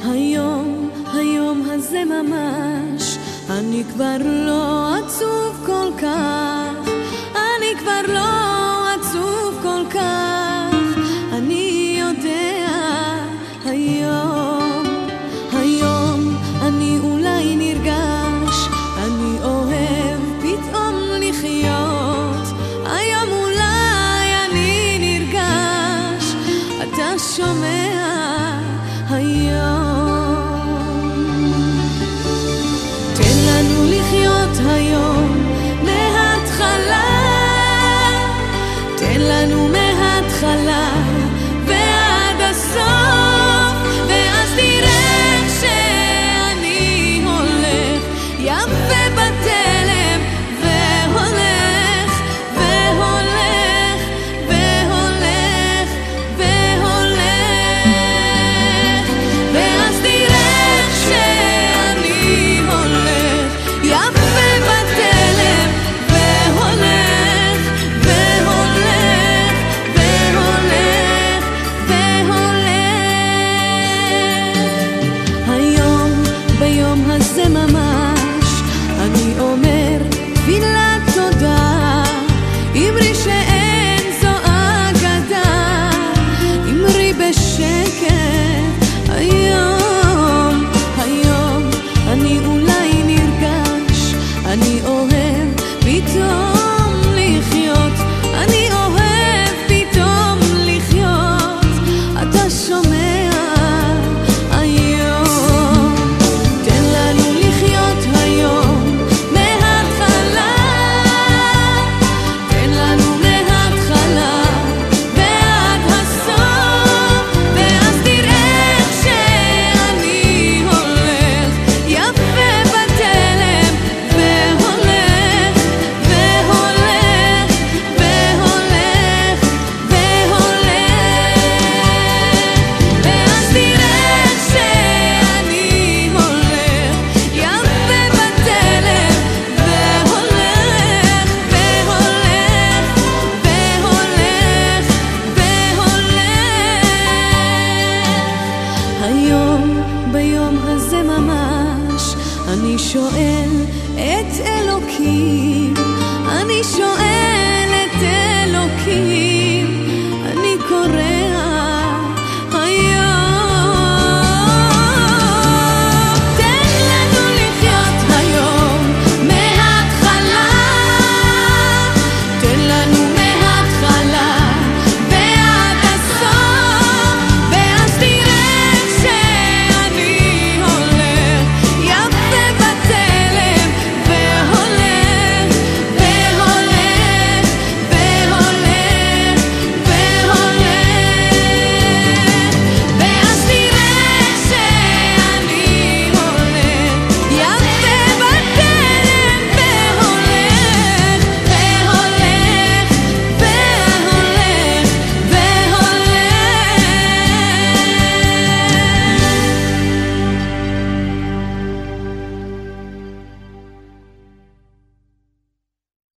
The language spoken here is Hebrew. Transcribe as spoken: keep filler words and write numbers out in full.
היום, היום הזה ממש, אני כבר לא עצוב כל כך, אני כבר לא עצוב כל כך, אני יודע היום, היום אני אולי נרגש, אני אוהב פתאום לחיות, היום אולי אני נרגש, אתה שומע היום, תן לנו לחיות היום מההתחלה, תן לנו מההתחלה ועד הסוף, ואז תראה שאני הולך יפה בתלם והולך והולך והולך והולך, ואז תראה שאני הולך יפה בתלם והולך והולך והולך והולך. היום ביום הזה ממש אני אומר תפילת תודה, אמרי שאין זו אגדה, אמרי בשקט היום, היום אני אולי נרגש, אני אוהב פתאום לחיות, אני אוהב פתאום לחיות, אתה שומע היום, תן לנו לחיות היום מההתחלה, תן לנו מההתחלה ועד הסוף, ואז תראה שאני הולך יפה בתלם והולך והולך והולך והולך, ואז תראה שאני הולך יפה בתלם והולך והולך והולך והולך. היום ביום הזה ממש אני שואל את אלוקים, אני שואל את אלוקים